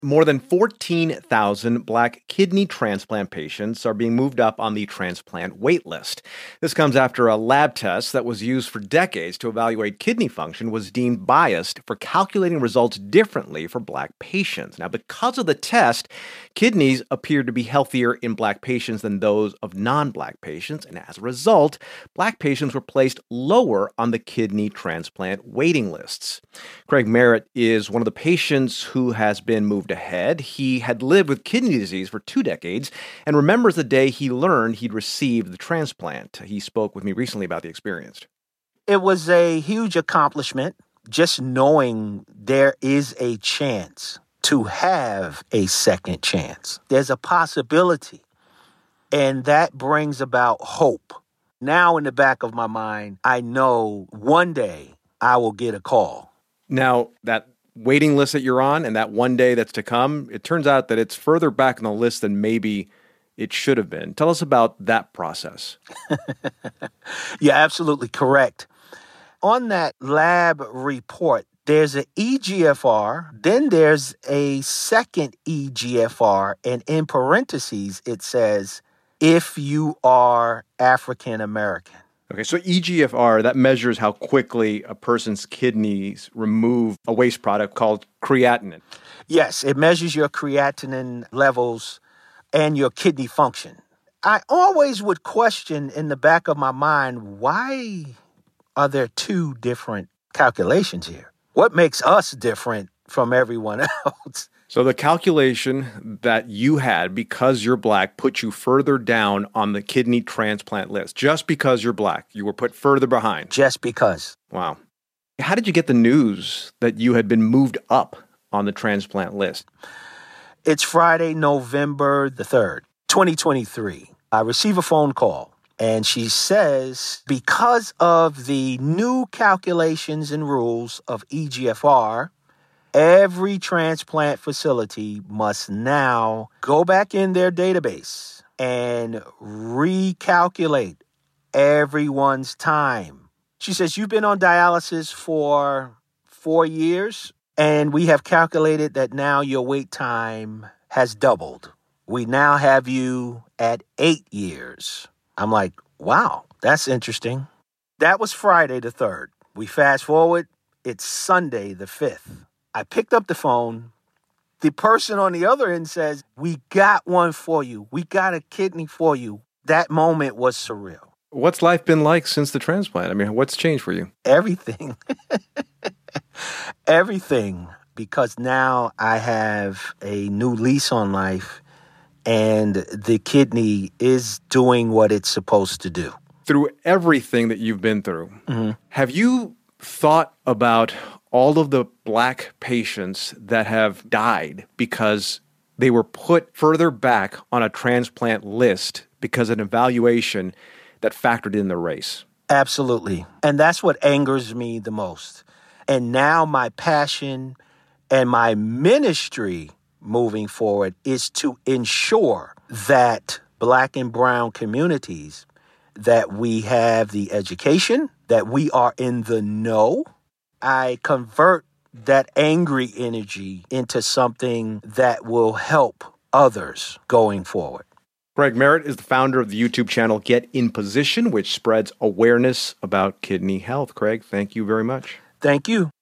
More than 14,000 Black kidney transplant patients are being moved up on the transplant wait list. This comes after a lab test that was used for decades to evaluate kidney function was deemed biased for calculating results differently for Black patients. Now, because of the test, kidneys appeared to be healthier in Black patients than those of non-Black patients, and as a result, Black patients were placed lower on the kidney transplant waiting lists. Craig Merritt is one of the patients who has been moved ahead. He had lived with kidney disease for 2 decades and remembers the day he learned he'd received the transplant. He spoke with me recently about the experience. It was a huge accomplishment, just knowing there is a chance to have a second chance. There's a possibility, and that brings about hope. Now in the back of my mind, I know one day I will get a call. Now, that waiting list that you're on and that one day that's to come, it turns out that it's further back on the list than maybe it should have been. Tell us about that process. You're absolutely correct. On that lab report, there's an EGFR, then there's a second EGFR, and in parentheses, it says, if you are African American. Okay, so EGFR, that measures how quickly a person's kidneys remove a waste product called creatinine. Yes, it measures your creatinine levels and your kidney function. I always would question in the back of my mind, why are there 2 different calculations here? What makes us different from everyone else? So the calculation that you had because you're Black put you further down on the kidney transplant list. Just because you're Black, you were put further behind. Just because. Wow. How did you get the news that you had been moved up on the transplant list? It's Friday, November the 3rd, 2023. I receive a phone call, and she says, because of the new calculations and rules of EGFR, every transplant facility must now go back in their database and recalculate everyone's time. She says, you've been on dialysis for 4 years, and we have calculated that now your wait time has doubled. We now have you at 8 years. I'm like, wow, that's interesting. That was Friday the 3rd. We fast forward, it's Sunday the 5th. I picked up the phone. The person on the other end says, we got one for you. We got a kidney for you. That moment was surreal. What's life been like since the transplant? I mean, what's changed for you? Everything. Everything. Because now I have a new lease on life, and the kidney is doing what it's supposed to do. Through everything that you've been through, have you thought about all of the Black patients that have died because they were put further back on a transplant list because of an evaluation that factored in the race? Absolutely. And that's what angers me the most. And now my passion and my ministry moving forward is to ensure that Black and brown communities, that we have the education, that we are in the know. I convert that angry energy into something that will help others going forward. Craig Merritt is the founder of the YouTube channel Get in Position, which spreads awareness about kidney health. Craig, thank you very much. Thank you.